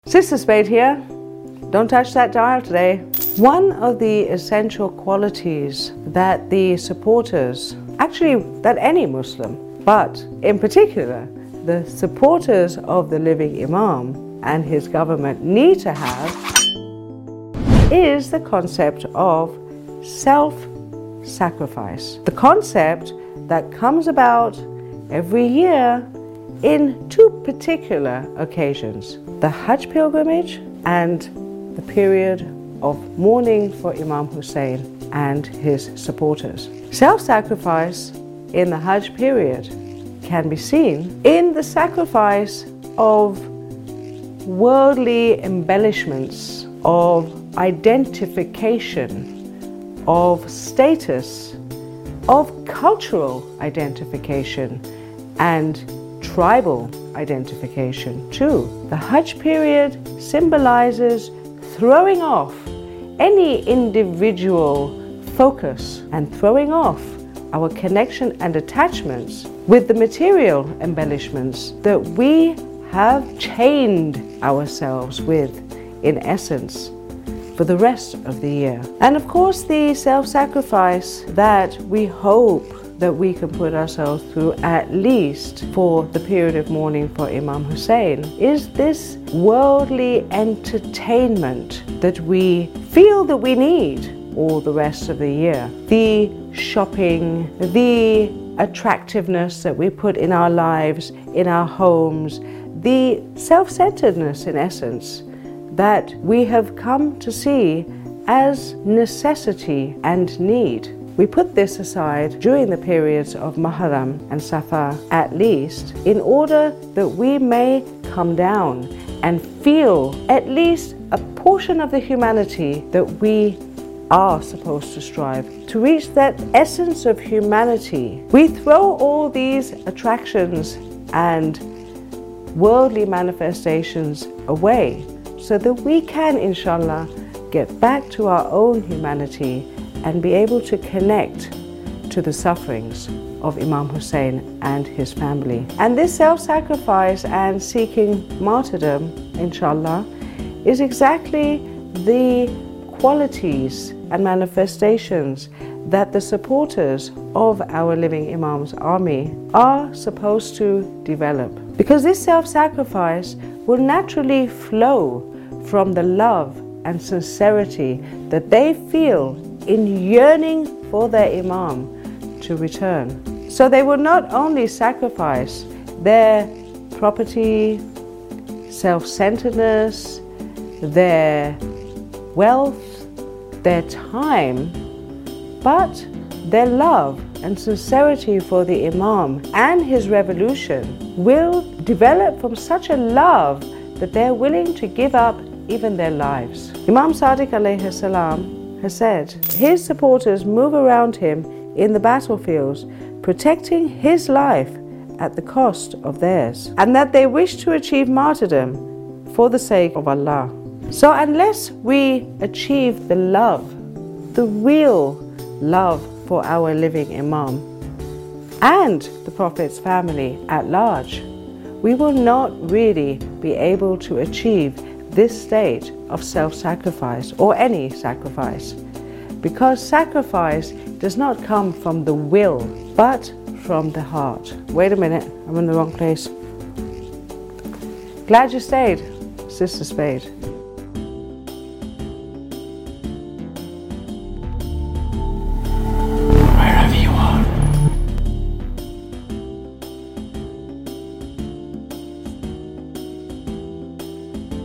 Sister Spade here. Don't touch that dial today. One of the essential qualities that the supporters, actually that any Muslim, but in particular the supporters of the living Imam and his government need to have is the concept of self-sacrifice. The concept that comes about every year in two particular occasions: the Hajj pilgrimage and the period of mourning for Imam Hussein and his supporters. Self-sacrifice in the Hajj period can be seen in the sacrifice of worldly embellishments, of identification, of status, of cultural identification, and tribal identification too. The Hajj period symbolizes throwing off any individual focus and throwing off our connection and attachments with the material embellishments that we have chained ourselves with, in essence, for the rest of the year. And of course, the self-sacrifice that we hope that we can put ourselves through, at least for the period of mourning for Imam Hussein, is this worldly entertainment that we feel that we need all the rest of the year. The shopping, the attractiveness that we put in our lives, in our homes, the self-centeredness, in essence, that we have come to see as necessity and need. We put this aside during the periods of Muharram and Safar, at least, in order that we may come down and feel at least a portion of the humanity that we are supposed to strive to reach, that essence of humanity. We throw all these attractions and worldly manifestations away so that we can, inshallah, get back to our own humanity and be able to connect to the sufferings of Imam Hussein and his family. And this self-sacrifice and seeking martyrdom, inshallah, is exactly the qualities and manifestations that the supporters of our living Imam's army are supposed to develop. Because this self-sacrifice will naturally flow from the love and sincerity that they feel in yearning for their Imam to return. So they will not only sacrifice their property, self-centeredness, their wealth, their time, but their love and sincerity for the Imam and his revolution will develop from such a love that they're willing to give up even their lives. Imam Sadiq alayhi salam has said his supporters move around him in the battlefields, protecting his life at the cost of theirs, and that they wish to achieve martyrdom for the sake of Allah. So unless we achieve the love, the real love for our living Imam and the Prophet's family at large, we will not really be able to achieve this state of self-sacrifice or any sacrifice, because sacrifice does not come from the will but from the heart. Wait a minute, I'm in the wrong place. Glad you stayed, Sister Spade.